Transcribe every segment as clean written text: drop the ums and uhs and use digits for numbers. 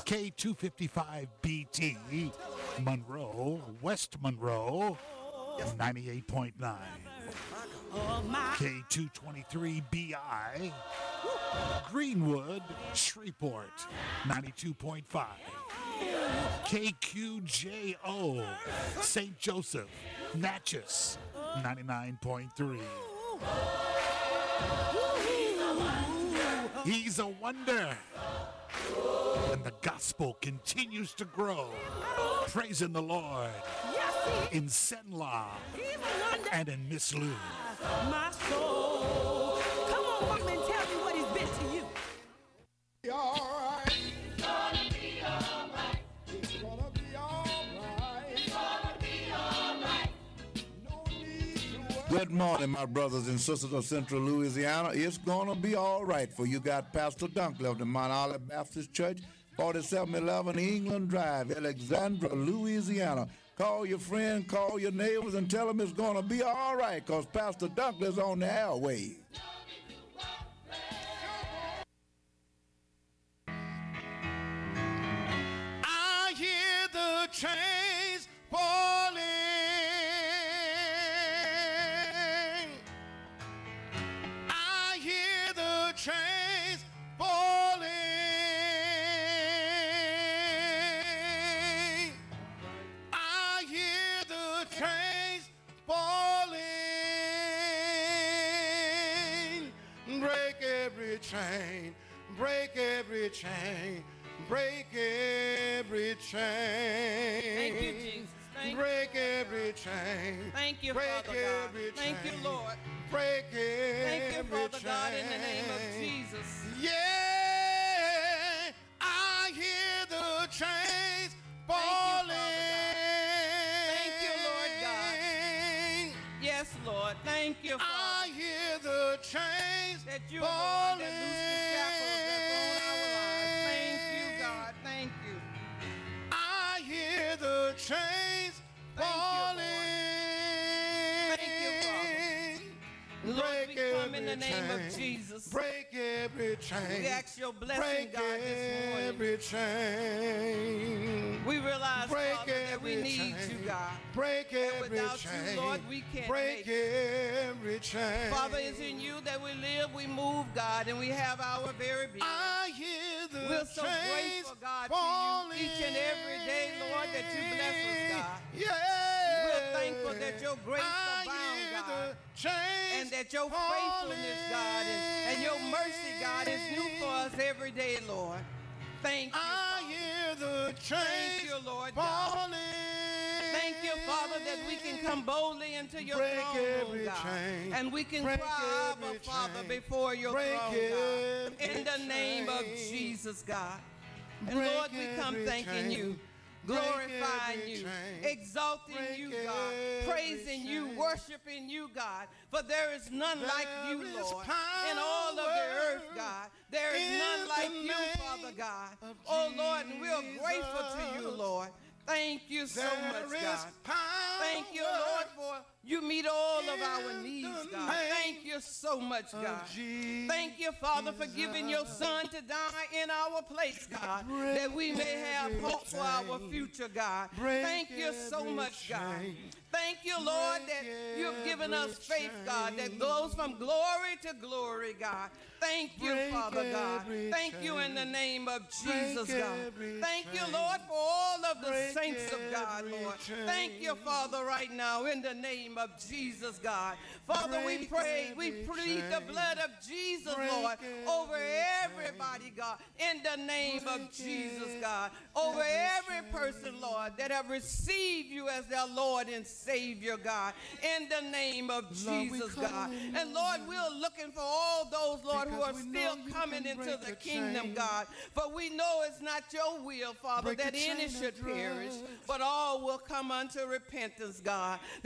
K255BT, Monroe, West Monroe, 98.9. K223BI, Greenwood, Shreveport, 92.5. KQJO, St. Joseph, Natchez, 99.3. He's a wonder. And the gospel continues to grow. Praising the Lord in Senla and in Miss Lou. My soul. Come on, mom, and tell me what he's been to you. Be all right. It's gonna be all right. It's gonna be all right. It's gonna be all right. No need to worry. Good morning, my brothers and sisters of Central Louisiana. It's gonna be all right for you. Got Pastor Dunkley of the Mount Olive Baptist Church, 4711 England Drive, Alexandria, Louisiana. Call your friend, call your neighbors, and tell them it's gonna be all right, because Pastor Dunkley's on the airwaves. I hear the chains falling. I hear the chains falling. I hear the chains falling. Break every chain. Break every chain. Break every chain. Thank you, Jesus. Thank Break every chain. Thank you, Break Father God. every Thank you, chain. Lord. Break every Thank you, Father chain. God, in the name of Jesus. Yeah, I hear the chains falling. Thank you, Lord God. Yes, Lord. Thank you, Father. I hear the chains That you are the one falling. that loosed the shackles that's on our lives. Thank you, God. Thank you. I hear the chains Thank you, falling. Lord. Thank you, Father. Lord, Break we come in the every name of chain. Jesus. Break every chain. We ask your blessing, Break God, this morning. every chain. We realize, Break Father, that we every need chain. you, God. Break And every without chain. you, Lord, we can't Break make every chain. Father, it's in you that we live, we move, God, and we have our very being. I hear the We're so chains grateful, God, falling. to you each and every day, Lord, that you bless us, God. Yeah. We're thankful that your grace I abounds, hear God, the chains and that your faithfulness, God, and your mercy, God, is new for us every day, Lord. Thank you, I Father. hear the chains Thank you, Lord God. falling. Thank you, Father, that we can come boldly into your Break throne room, every God, chain. and we can Break cry, every Abba, Father, chain. before your Break throne, God, every in the name of chain. Jesus, God. And Break Lord, we come every thanking chain. you, Break glorifying every you, chain. exalting Break you, God, every praising you, chain. worshiping you, God, for there is none like you, There is Lord, in all of the earth, power God. There is in none like the you, name Father God. of Oh, Lord, and we're grateful to you, Jesus. Lord. Thank you so much, There is God. power Thank you, Lord, for you meet all of our in needs, the God. name Thank you so much, of God. Jesus. Thank you, Father, for giving your son to die in our place, God, Break that we may have every hope for our chain. future, God. Break Thank you so every much, God. chain. Thank you, Lord, Break that you've given every us faith, God, that chain. goes from glory to glory, God. Thank you, Break Father God. every Thank you in the chain. name of Break Jesus, God. every Thank you, chain. Lord, for all of the Break saints of God, every Lord. chain. Thank you, Father, right now in the name of Jesus, God. Father, we Break pray, we every plead the chain. blood of Jesus, Break Lord, over every everybody, God, in the name of Break Jesus, God, over every person, Lord, that have received you as their Lord and Savior, God, in the name of Lord, we Jesus, call God. on And Lord, we're looking for all those, Lord, who are Because we still know you coming can into break the the kingdom, chain. God. For we know it's not your will, Father, Break the that any chain of should perish, drugs. but all will come unto repentance, God. That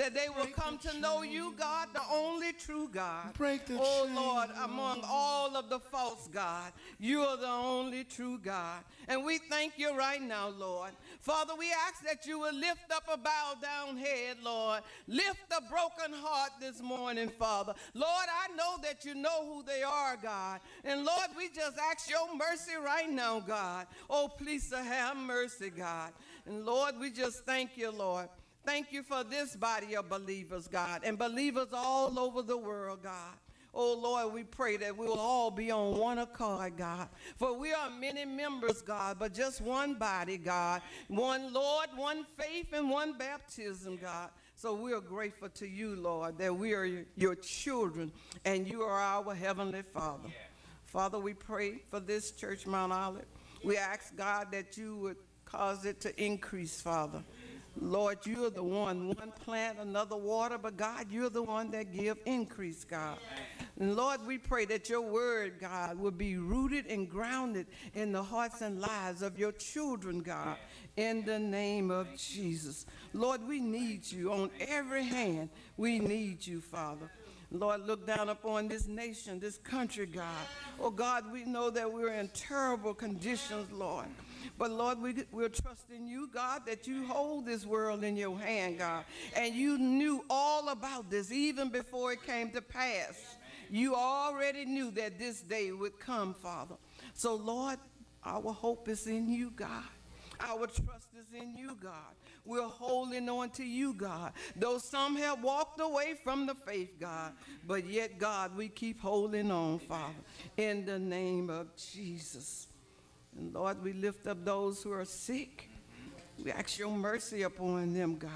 that they will come to know you, God, the only true God. Break the oh, chain, Lord, among all of the false God, you are the only true God. And we thank you right now, Lord. Father, we ask that you will lift up a bowed down head, Lord. Lift a broken heart this morning, Father. Lord, I know that you know who they are, God. And Lord, we just ask your mercy right now, God. Oh, please have mercy, God. And Lord, we just thank you, Lord. Thank you for this body of believers, God, and believers all over the world, God. Oh, Lord, we pray that we will all be on one accord, God. For we are many members, God, but just one body, God. One Lord, one faith, and one baptism, God. So we are grateful to you, Lord, that we are your children, and you are our Heavenly Father. Father, we pray for this church, Mount Olive. We ask, God, that you would cause it to increase, Father. Lord, you're the one plant, another water, but God, you're the one that give increase, God. And Lord, we pray that your word, God, will be rooted and grounded in the hearts and lives of your children, God, in the name of Jesus. Lord, we need you on every hand. We need you, Father. Lord, look down upon this nation, this country, God. Oh, God, we know that we're in terrible conditions, Lord. But, Lord, we're trusting you, God, that you hold this world in your hand, God. And you knew all about this even before it came to pass. You already knew that this day would come, Father. So, Lord, our hope is in you, God. Our trust is in you, God. We're holding on to you, God. Though some have walked away from the faith, God, but yet, God, we keep holding on, Father, in the name of Jesus. And Lord, we lift up those who are sick. We ask your mercy upon them, God,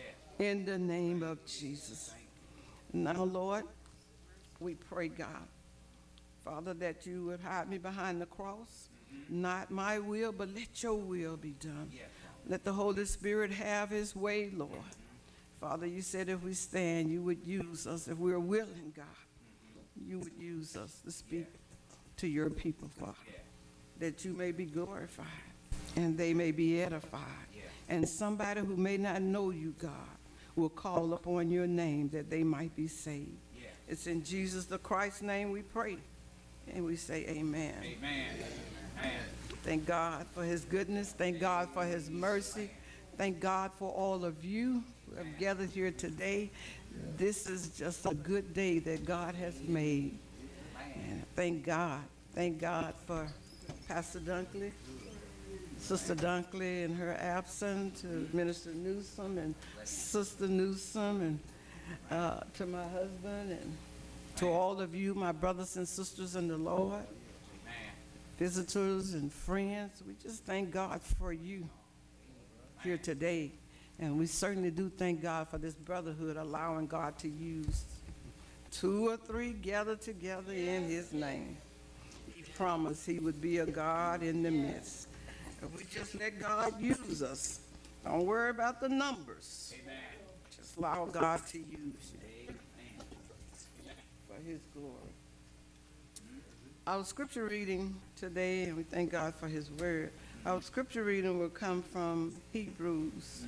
in the name of Jesus. Now, Lord, we pray, God, Father, that you would hide me behind the cross. Not my will, but let your will be done. Let the Holy Spirit have his way, Lord. Father, you said if we stand, you would use us. If we're willing, God, you would use us to speak to your people, Father, that you may be glorified and they may be edified. And somebody who may not know you, God, will call upon your name that they might be saved. It's in Jesus the Christ's name we pray. And we say amen. Amen. Thank God for his goodness. Thank God for his mercy. Thank God for all of you who have gathered here today. This is just a good day that God has made. And thank God. Thank God for Pastor Dunkley, Sister Dunkley in her absence, to Minister Newsom and Sister Newsom, and to my husband, and to all of you, my brothers and sisters in the Lord, visitors and friends. We just thank God for you here today. And we certainly do thank God for this brotherhood, allowing God to use 2 or 3 gathered together in his name. He promised he would be a God in the midst. If we just let God use us, don't worry about the numbers. Just allow God to use you for his glory. Our scripture reading today, and we thank God for his word, our scripture reading will come from Hebrews.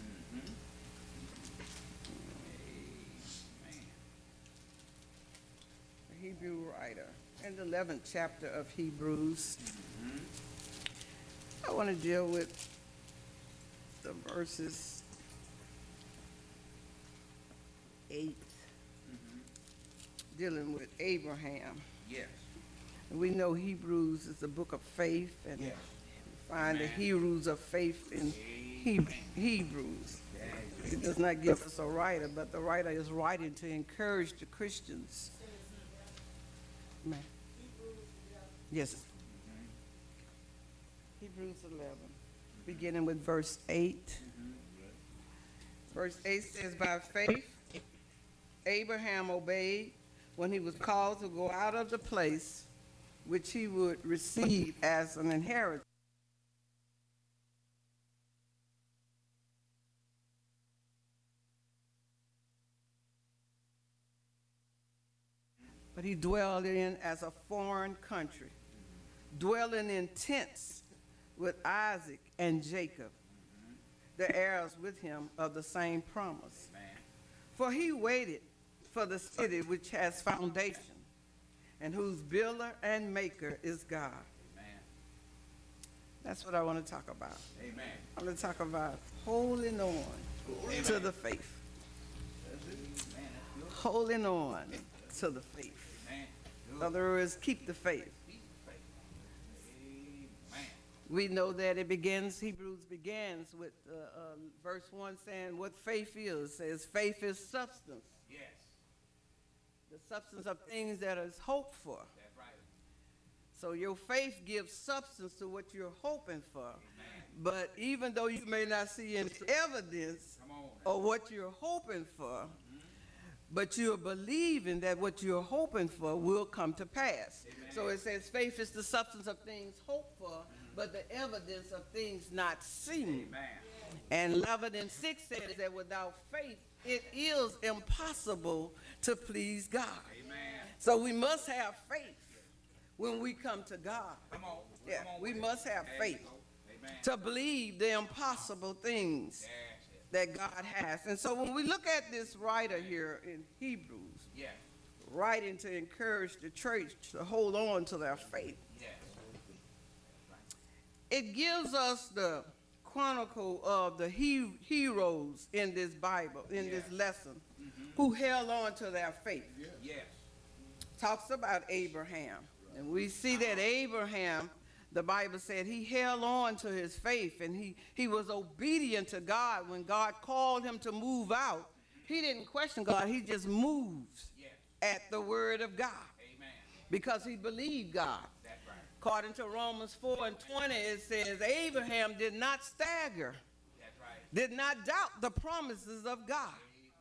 The Hebrew writer in the 11th chapter of Hebrews. I want to deal with the verses 8, dealing with Abraham. Yes. We know Hebrews is a book of faith, and we find the heroes of faith in Hebrews. It does not give us a writer, but the writer is writing to encourage the Christians. Amen. Yes. Hebrews 11, beginning with verse 8. Verse 8 says, by faith, Abraham obeyed when he was called to go out of the place which he would receive as an inheritance. But he dwelled in as a foreign country, dwelling in tents with Isaac and Jacob, the heirs with him of the same promise. For he waited for the city which has foundation, and whose builder and maker is God. Amen. That's what I want to talk about. Amen. I want to talk about holding on to the faith. Holding on to the faith. Amen. In other words, keep the faith. Amen. We know that it begins, Hebrews begins with verse 1 saying what faith is. It says faith is substance. Yes. The substance of things that is hoped for. That's right. So your faith gives substance to what you're hoping for. Amen. But even though you may not see any evidence Come on. of what you're hoping for, but you're believing that what you're hoping for will come to pass. Amen. So it says faith is the substance of things hoped for, but the evidence of things not seen. Amen. And 11:6 says that without faith, it is impossible to please God. Amen. So we must have faith when we come to God. Come on. Yeah, Come on we with it. must have There faith you go. Amen. to believe the impossible things Yes. that God has. And so when we look at this writer here in Hebrews, Yes. writing to encourage the church to hold on to their faith, Yes. it gives us the chronicle of the heroes in this Bible, in this lesson, who held on to their faith. Yes. Talks about Abraham. And we see that Abraham, the Bible said, he held on to his faith, and he was obedient to God when God called him to move out. He didn't question God. He just moves Yes. at the word of God Amen. because he believed God. That's right. According to Romans 4:20, it says, Abraham did not stagger, That's right. did not doubt the promises of God,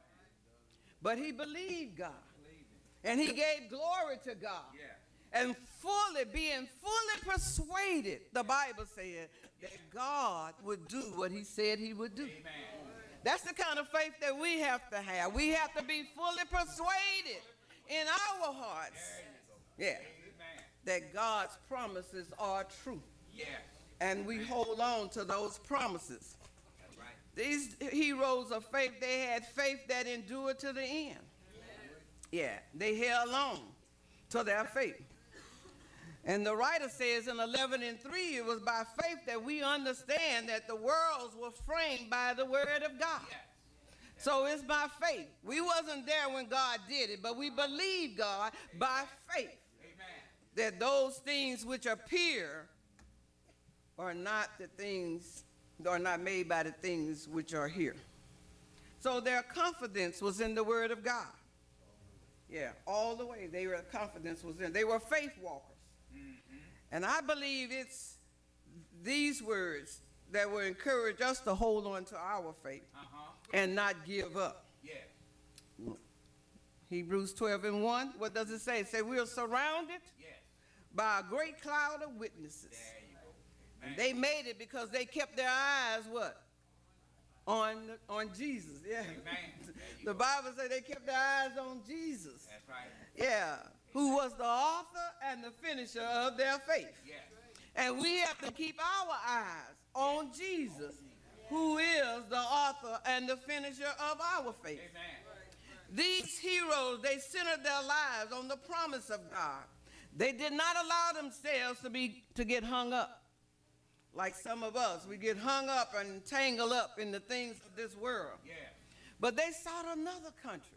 but he believed God. And he gave glory to God. Yes. And being fully persuaded, the Bible said, that God would do what he said he would do. Amen. That's the kind of faith that we have to have. We have to be fully persuaded in our hearts, yeah, Amen. that God's promises are true. Yes. And we hold on to those promises. That's right. These heroes of faith, they had faith that endured to the end. Yeah, they held on to their faith. And the writer says in 11:3, it was by faith that we understand that the worlds were framed by the word of God. Yes. So it's by faith. We wasn't there when God did it, but we believe God by faith Amen. that those things which appear are not the things, are not made by the things which are here. So their confidence was in the word of God. Yeah, all the way their confidence was in. They were faith walkers. And I believe it's these words that will encourage us to hold on to our faith and not give up. Yes. Hebrews 12:1, what does it say? It says we are surrounded Yes. by a great cloud of witnesses. There you go. And Amen. they made it because they kept their eyes what? On Jesus. Yeah. Amen. There you The go. Bible says they kept their eyes on Jesus. That's right. Yeah. Who was the author and the finisher of their faith. Yes. And we have to keep our eyes on Jesus, who is the author and the finisher of our faith. Amen. These heroes, they centered their lives on the promise of God. They did not allow themselves to get hung up. Like some of us, we get hung up and tangled up in the things of this world. Yes. But they sought another country,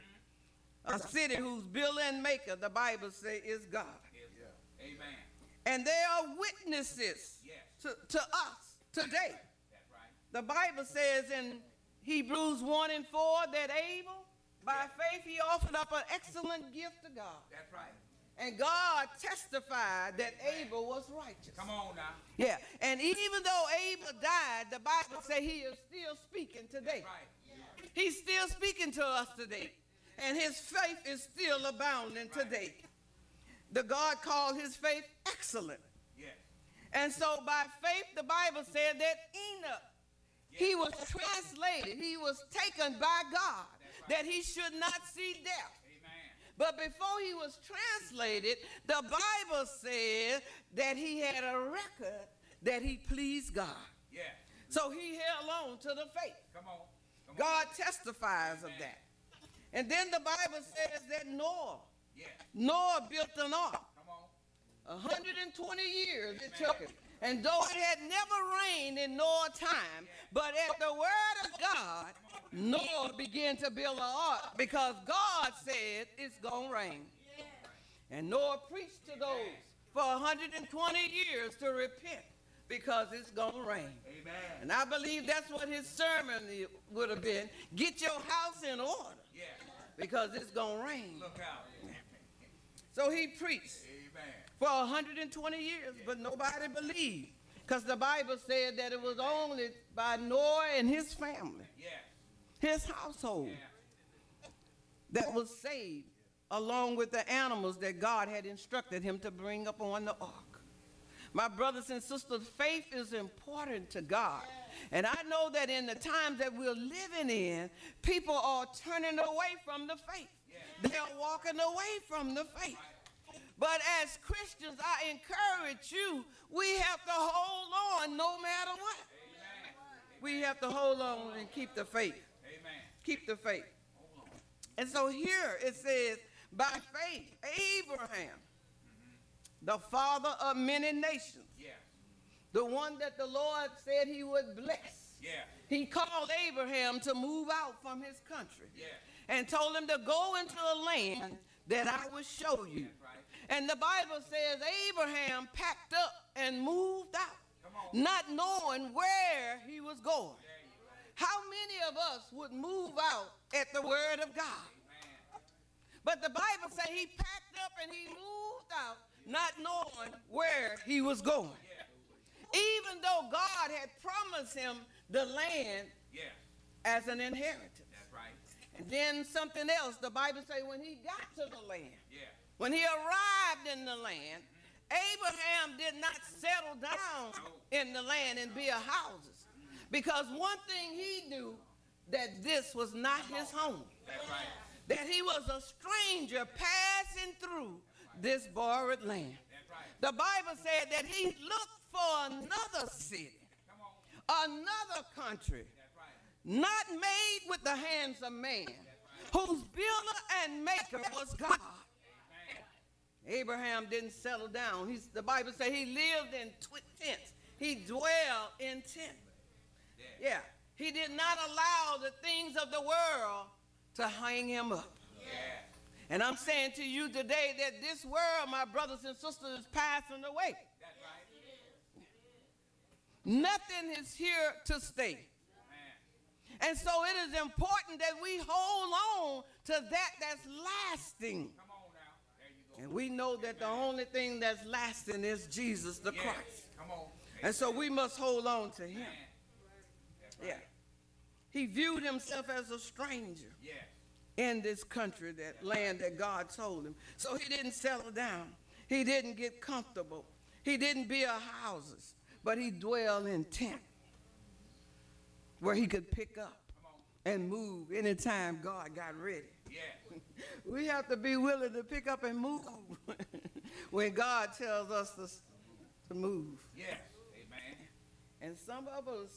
a city whose builder and maker, the Bible says, is God. Yes. Amen. And they are witnesses Yes. to us today. That's right. The Bible says in Hebrews 1:4 that Abel, by faith, he offered up an excellent gift to God. That's right. And God testified that Abel was righteous. Come on now. Yeah, and even though Abel died, the Bible says he is still speaking today. Right. He's still speaking to us today. And his faith is still abounding today. The God called his faith excellent. Yes. And so by faith, the Bible said that Enoch, he was translated, he was taken by God, that he should not see death. Amen. But before he was translated, the Bible said that he had a record that he pleased God. Yes. So he held on to the faith. Come on. Come on. God testifies of that. And then the Bible says that Noah Yeah. built an ark. Come on. 120 years it took him. And though it had never rained in Noah's time, but at the word of God, Noah began to build an ark because God said it's going to rain. And Noah preached to those for 120 years to repent because it's going to rain. Amen. And I believe that's what his sermon would have been. Get your house in order Yeah. because it's going to rain. Look out. So he preached Amen. for 120 years, but nobody believed because the Bible said that it was only by Noah and his family, Yeah. his household, Yeah. that was saved along with the animals that God had instructed him to bring up on the ark. My brothers and sisters, faith is important to God. And I know that in the times that we're living in, people are turning away from the faith. They're walking away from the faith. But as Christians, I encourage you, we have to hold on no matter what. We have to hold on and keep the faith. Amen. Keep the faith. And so here it says, by faith, Abraham, the father of many nations, Yeah. the one that the Lord said he would bless. Yeah. He called Abraham to move out from his country Yeah. and told him to go into a land that I will show you. Right. And the Bible says Abraham packed up and moved out, Come on. not knowing where he was going. There you go. How many of us would move out at the word of God? Amen. But the Bible says he packed up and he moved out, not knowing where he was going. Yeah. Even though God had promised him the land Yeah. as an inheritance. That's right. And then something else, the Bible says when he got to the land, Yeah. when he arrived in the land, Abraham did not settle down in the land and build houses. Because one thing he knew, that this was not his home. That's right. That he was a stranger passing through this borrowed land. That's right. The Bible said that he looked for another city, Come on. another country, That's right. not made with the hands of man, whose builder and maker was God. Amen. Abraham didn't settle down. The Bible says he lived in tents. He dwelled in tents. Yeah. He did not allow the things of the world to hang him up. Yeah. And I'm saying to you today that this world, my brothers and sisters, is passing away. That's right. Nothing is here to stay. Amen. And so it is important that we hold on to that that's lasting. Come on now. There you go. And we know that the only thing that's lasting is Jesus the Yeah. Christ. Come on. And so we must hold on to him. Amen. That's right. Yeah. He viewed himself as a stranger Yeah. in this country, that land that God told him. So he didn't settle down. He didn't get comfortable. He didn't build houses, but he dwelled in tent where he could pick up and move anytime God got ready. Yeah. We have to be willing to pick up and move when God tells us to move. Yes. Amen. And some of us,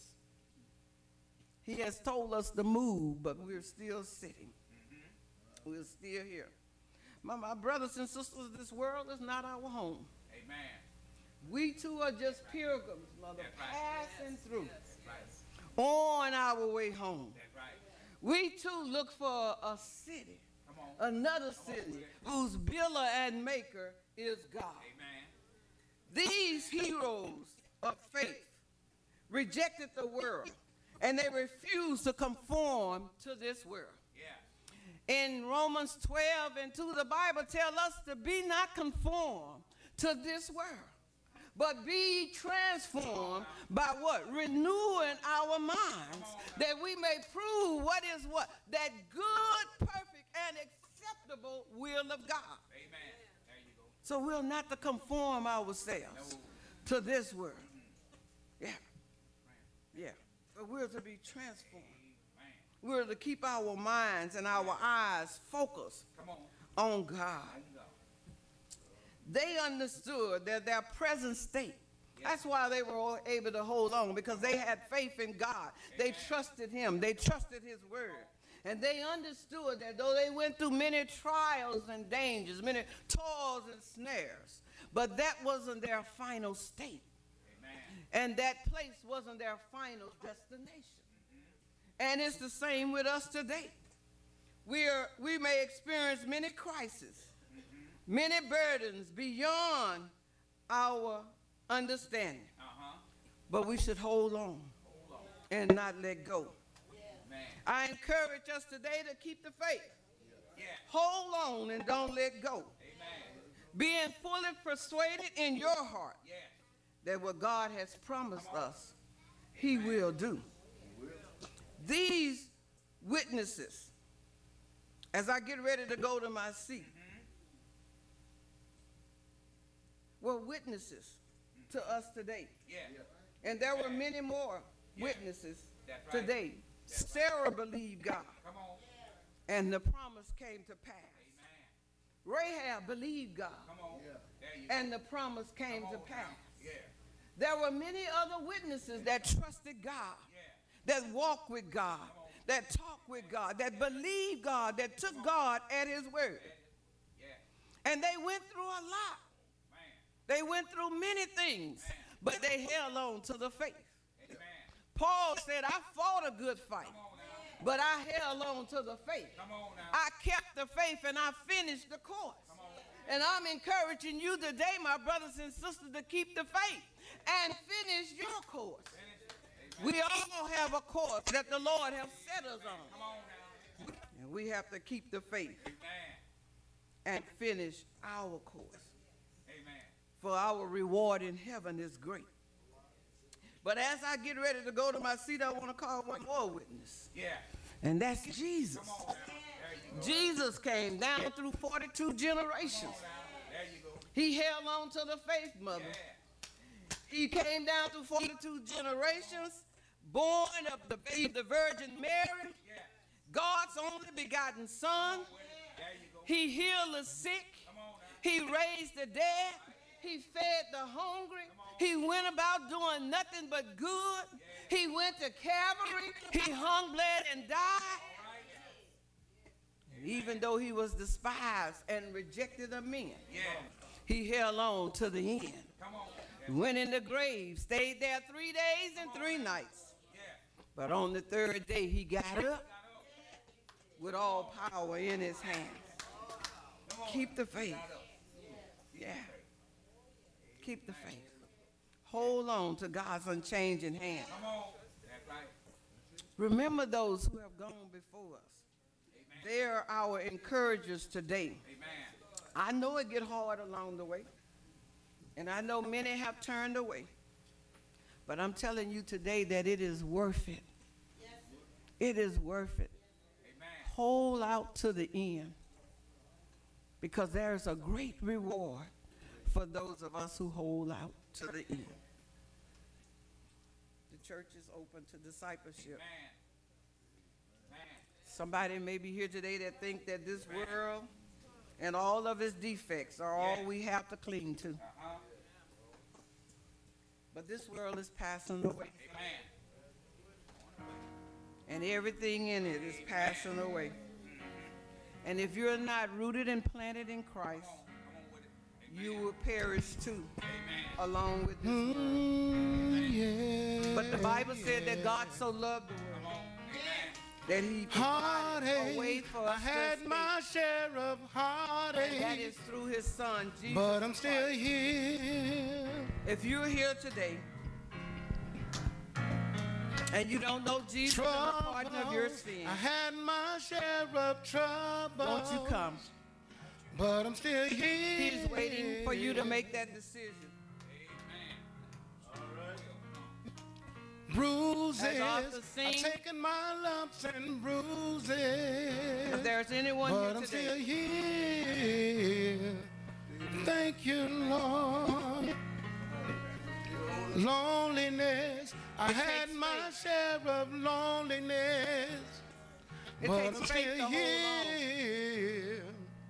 he has told us to move, but we're still sitting. We're still here. My brothers and sisters, this world is not our home. Amen. We too are just pilgrims, mother, That's right. passing through That's right. on our way home. That's right. We too look for a city, Come on. another city whose builder and maker is God. Amen. These heroes of faith rejected the world, and they refused to conform to this world. Yeah. In Romans 12:2, the Bible tells us to be not conformed to this world, but be transformed by what? Renewing our minds, that we may prove what is what? That good, perfect, and acceptable will of God. Amen. There you go. So we're not to conform ourselves to this world. Yeah. Yeah. But we're to be transformed. Amen. We're to keep our minds and our eyes focused Come on. on God. There you go. They understood that their present state, that's why they were all able to hold on, because they had faith in God. They trusted him. They trusted his word. And they understood that though they went through many trials and dangers, many toils and snares, but that wasn't their final state. And that place wasn't their final destination. And it's the same with us today. We may experience many crises, many burdens beyond our understanding. But we should hold on and not let go. I encourage us today to keep the faith. Hold on and don't let go. Being fully persuaded in your heart that what God has promised us, he will do. These witnesses, as I get ready to go to my seat, were witnesses to us today. And there were many more witnesses today. Sarah believed God, and the promise came to pass. Rahab believed God, and the promise came to pass. There were many other witnesses that trusted God, that walked with God, that talked with God, that believed God, that took God at his word. And they went through a lot. They went through many things, but they held on to the faith. Paul said, I fought a good fight, but I held on to the faith. I kept the faith and I finished the course. And I'm encouraging you today, my brothers and sisters, to keep the faith and finish your course. We all have a course that the Lord has set us on. And we have to keep the faith and finish our course. For our reward in heaven is great. But as I get ready to go to my seat, I want to call one more witness. And that's Jesus. Jesus came down through 42 generations. He held on to the faith, mother. He came down through 42 generations, born of the Virgin Mary, God's only begotten Son. He healed the sick. He raised the dead. He fed the hungry. He went about doing nothing but good. He went to Calvary. He hung, bled, and died. And even though he was despised and rejected of men, he held on to the end. Went in the grave, stayed there 3 days and 3 nights. But on the third day, he got up with all power in his hands. Keep the faith. Keep the faith. Hold on to God's unchanging hand. Remember those who have gone before us. They are our encouragers today. I know it get hard along the way, and I know many have turned away. But I'm telling you today that it is worth it. It is worth it. Hold out to the end, because there's a great reward for those of us who hold out to the end. The church is open to discipleship. Somebody may be here today that think that this world and all of its defects are all we have to cling to. But this world is passing away. And everything in it is passing away. And if you're not rooted and planted in Christ, you will perish too, along with this world. But the Bible said that God so loved the world that he provided a way for us I had to my escape. share of heartache, That is through his son, Jesus but I'm still Christ. here. If you're here today and you don't know Jesus and the pardon of your sins, I had my share of trouble. won't you come? But I'm still here. He's waiting for you to make that decision. Bruises, As Arthur I've sings, taken my lumps and bruises. if there's anyone But here I'm still today, here. Thank you, Lord. Loneliness, I had takes my faith. share of loneliness. It But takes I'm faith still to hold on. here.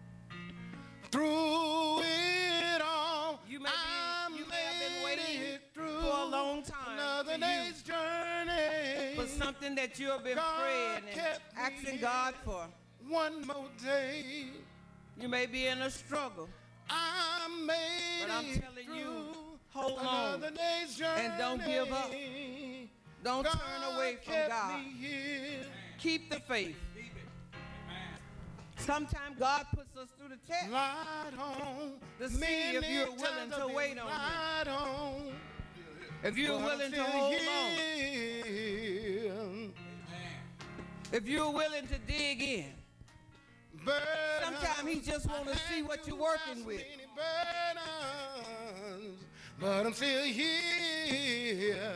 Through it all, You may have been made waiting it through for a long time another for you. day's journey. for something that you have been God praying and kept me asking God for. one more day. You may be in a struggle, I made but I'm it telling through you, hold on another day's journey. and don't give up. Don't God turn away from kept God. me here. Keep the faith. Sometimes God puts us through the test Light on. to see if Many you're willing times to I've wait been on Him. lied on. If you're But willing I'm to still hold on. here. If you're willing to dig in. Sometimes He just want to see what you're working with. Burdens, but I'm still here.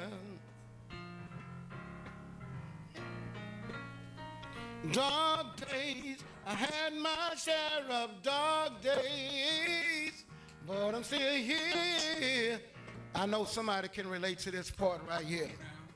Dark days, I had my share of dark days, but I'm still here. I know somebody can relate to this part right here.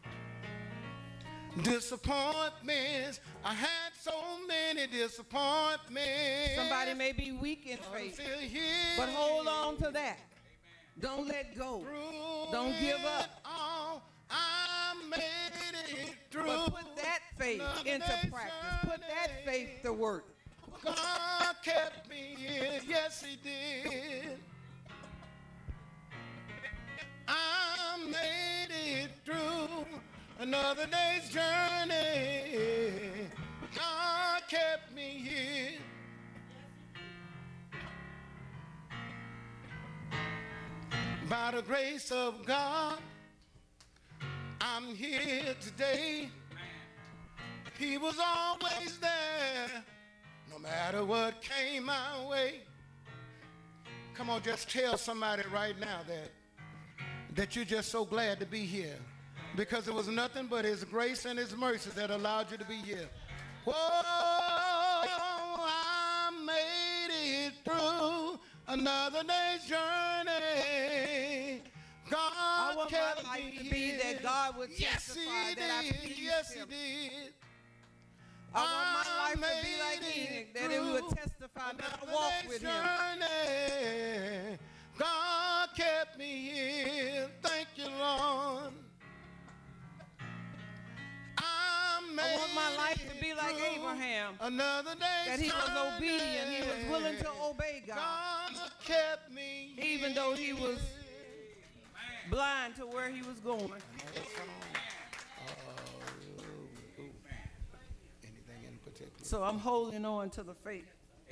Disappointments, I had so many disappointments. Somebody may be weak in but I'm faith, still here. but hold on to that. Don't let go. Don't give up. All, I made it through. But put that faith into practice. Put that faith to work. God kept me here. Yes, He did. I made it through another day's journey. God kept me here. By the grace of God, I'm here today. He was always there, no matter what came my way. Come on, just tell somebody right now that you're just so glad to be here, because it was nothing but His grace and His mercy that allowed you to be here. Whoa, I made it through another day's journey. God I want my kept life me to be here. that God would Yes, testify He that I did. pleased Yes, Him. He did. I want my life to be like made Enoch, it that it would through testify that I another walked day's with Him. journey. God kept me here. Thank you, Lord. I want my life to made be it like through Abraham, another day's that he was journey. obedient, he was willing to obey God, God kept me even though he was here. blind to where he was going. Anything in particular? So I'm holding on to the faith.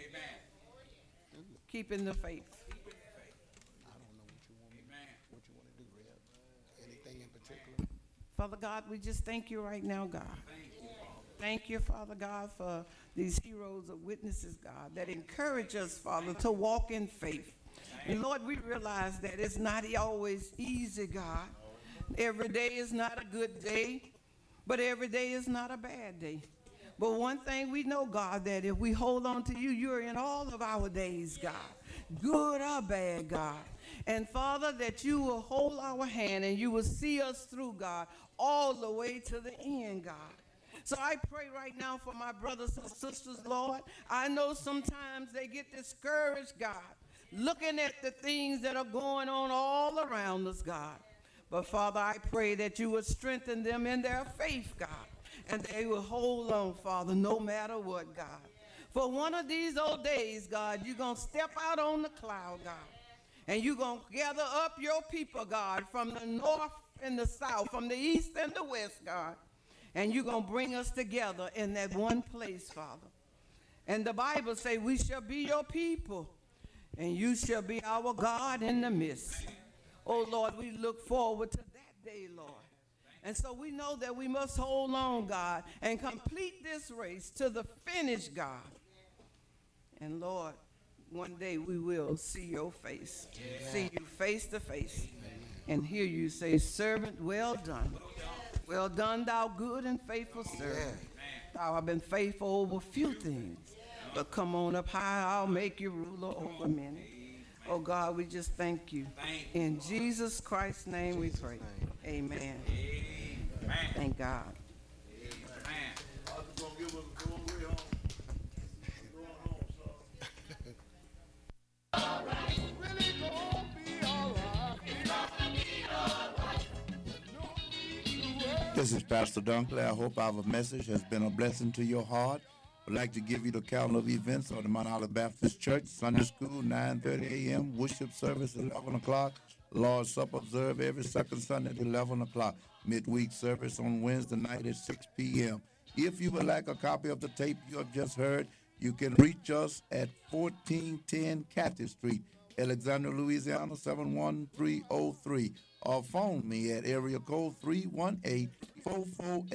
Keeping the faith. I don't know what you want to do, Reb. Anything in particular? Father God, we just thank you right now, God. Thank you, Father God, for these heroes of witnesses, God, that encourage us, Father, to walk in faith. And Lord, we realize that it's not always easy, God. Every day is not a good day, but every day is not a bad day. But one thing we know, God, that if we hold on to you, you're in all of our days, God, good or bad, God. And Father, that you will hold our hand and you will see us through, God, all the way to the end, God. So I pray right now for my brothers and sisters, Lord. I know sometimes they get discouraged, God, looking at the things that are going on all around us, God. But Father, I pray that you would strengthen them in their faith, God, and they will hold on, Father, no matter what, God. For one of these old days, God, you're going to step out on the cloud, God, and you're going to gather up your people, God, from the north and the south, from the east and the west, God, and you're going to bring us together in that one place, Father. And the Bible says we shall be your people, and you shall be our God in the midst. Oh, Lord, we look forward to that day, Lord. And so we know that we must hold on, God, and complete this race to the finish, God. And Lord, one day we will see your face, see you face to face, and hear you say, servant, well done. Well done, thou good and faithful servant. Thou hast been faithful over few things, but come on up high, I'll make you ruler over many. Oh God, we just thank you. In Jesus Christ's name we pray. Amen. Thank God. Really gonna be all right. No need to worry. This is Pastor Dunkley. I hope our message has been a blessing to your heart. I'd like to give you the calendar of events of the Mount Olive Baptist Church. Sunday school, 9:30 a.m. Worship service, 11 o'clock. Lord's Supper observed every second Sunday at 11 o'clock. Midweek service on Wednesday night at 6 p.m. If you would like a copy of the tape you have just heard, you can reach us at 1410 Cathy Street, Alexandria, Louisiana, 71303, or phone me at area code 318-448